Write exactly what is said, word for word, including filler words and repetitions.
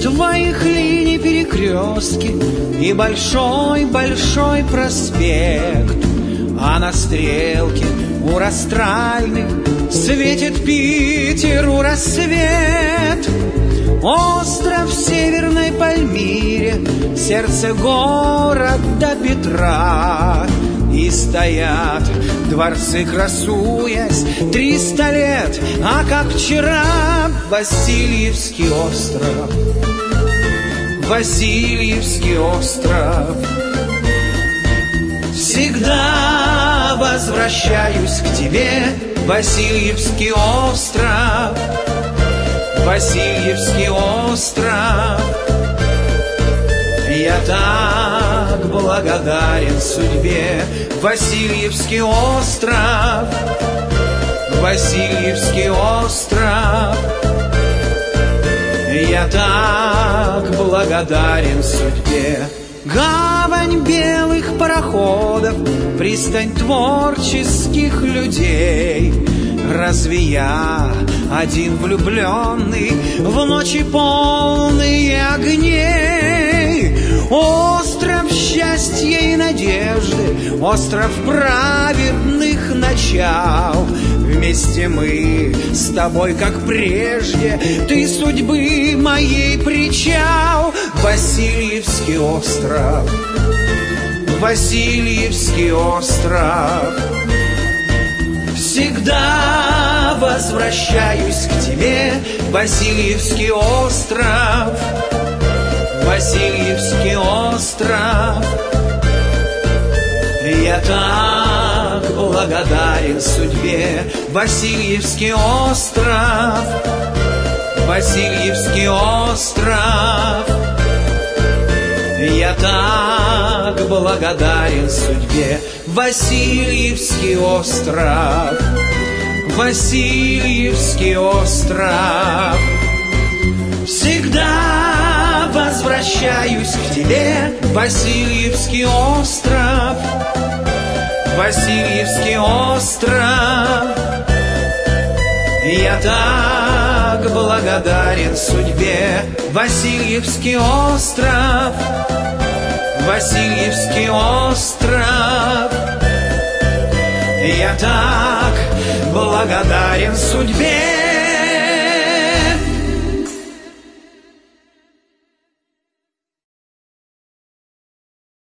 твоих линий перекрестки и большой-большой проспект, а на стрелке у Растральных светит Питеру рассвет. Остров в Северной Пальмире, сердце города Петра. И стоят дворцы, красуясь, триста лет, а как вчера Васильевский остров, Васильевский остров. Всегда возвращаюсь к тебе, Васильевский остров, Васильевский остров. Я так благодарен судьбе, Васильевский остров, Васильевский остров. Я так благодарен судьбе. Гавань белых пароходов, пристань творческих людей. Разве я один влюбленный в ночи полные огней? Остров счастья и надежды, остров праведных начал. Вместе мы с тобой, как прежде, ты судьбы моей причал. Васильевский остров, Васильевский остров. Всегда возвращаюсь к тебе, Васильевский остров, Васильевский остров. Я так благодарен судьбе, Васильевский остров, Васильевский остров. Я так благодарен судьбе, Васильевский остров, Васильевский остров. Всегда возвращаюсь к тебе, Васильевский остров, Васильевский остров. Я так благодарен судьбе, Васильевский остров, Васильевский остров. Я так благодарен судьбе.